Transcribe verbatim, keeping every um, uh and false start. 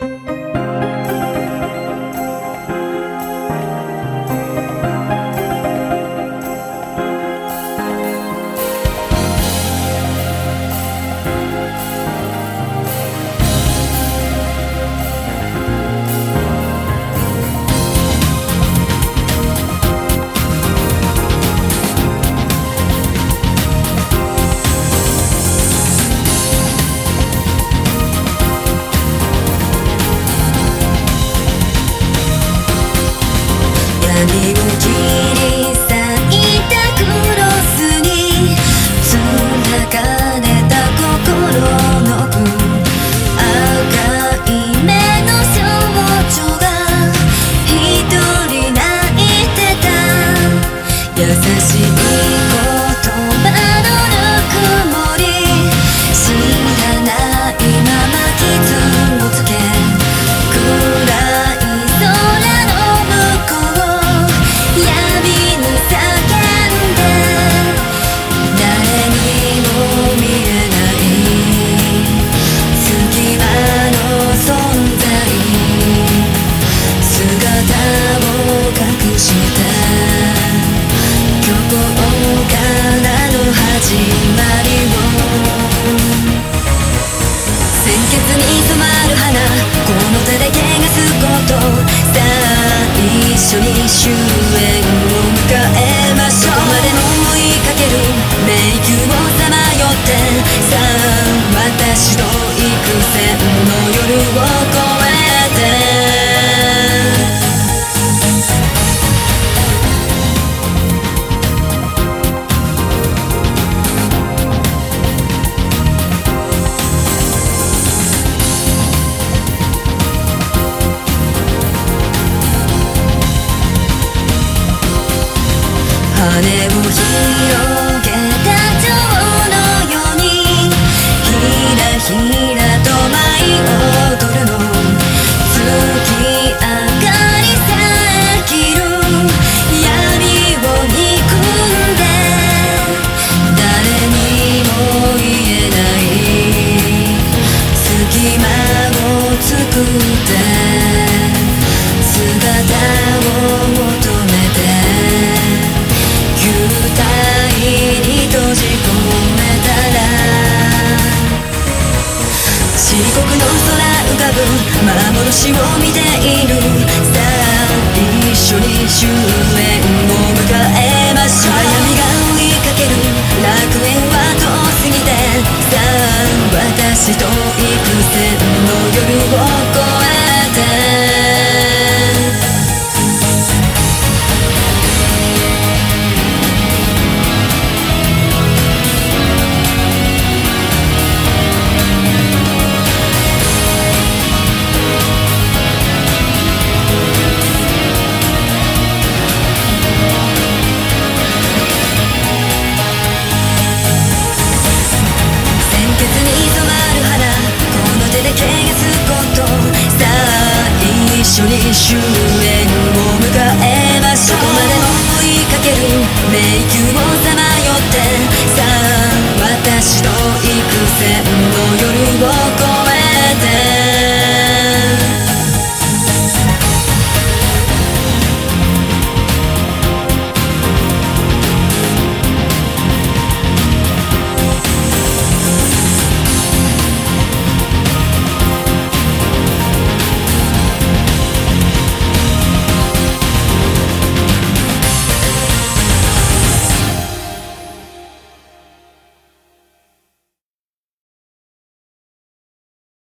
髪を切り裂いたクロスにつながれた心の奥、赤い目の少女が一人泣いてた。優しい言葉のぬくもり、知らないまま傷をつけ、暗い一緒に終焉を迎えましょう。どこまでも追いかける迷宮をさまよって、さあ私と幾千の夜を越えて、羽を広げた蝶のようにひらひらと舞い踊るの、月明かりさきる闇を憎んで、誰にも言えない隙間を作って姿を求めて球体に閉じ込めたら、漆黒の空浮かぶ幻を見ている。さあ一緒に終焉を迎えましょう。闇が追いかける楽園は遠すぎて、さあ私と幾千の夜を越えて、一緒に終焉を迎えましょう。どこまでも追いかける迷宮をさまよって、さあ私と